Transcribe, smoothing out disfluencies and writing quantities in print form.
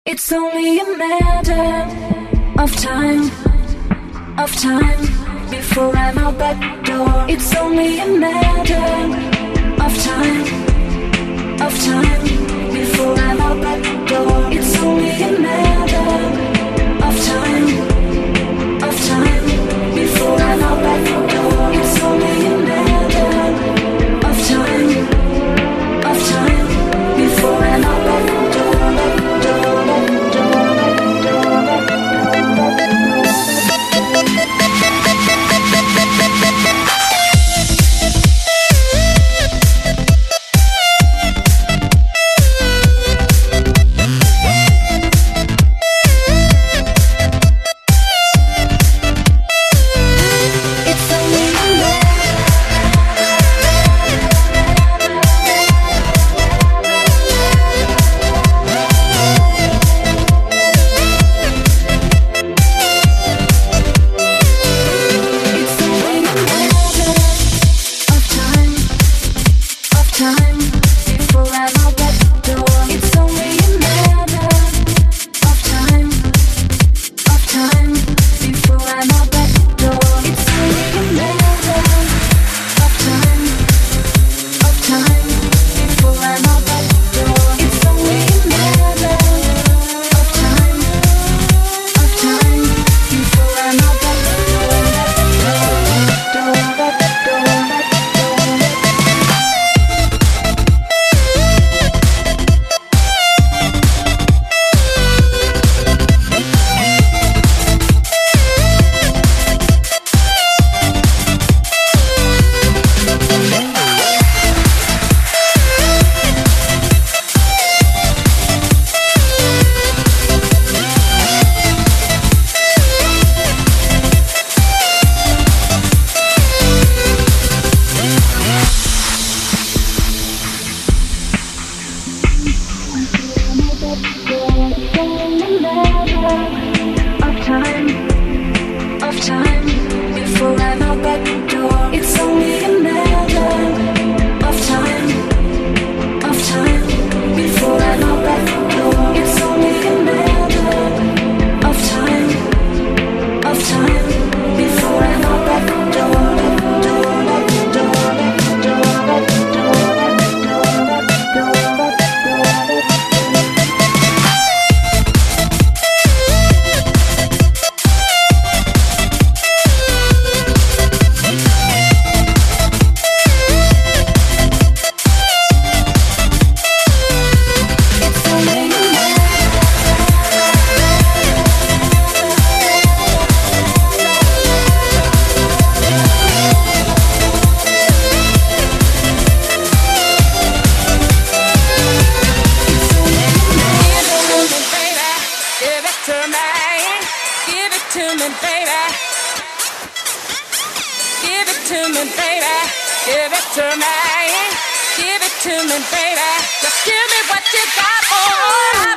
It's only a matter of time, before I'm out that door. It's only a matter of time, before I'm out that door. It's only a matter of time, before I'm out that door. It's only a matter of time, before I'm out that door. Give it to me, baby. Just give me what you got. Oh,